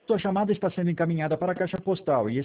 Sua chamada está sendo encaminhada para a caixa postal e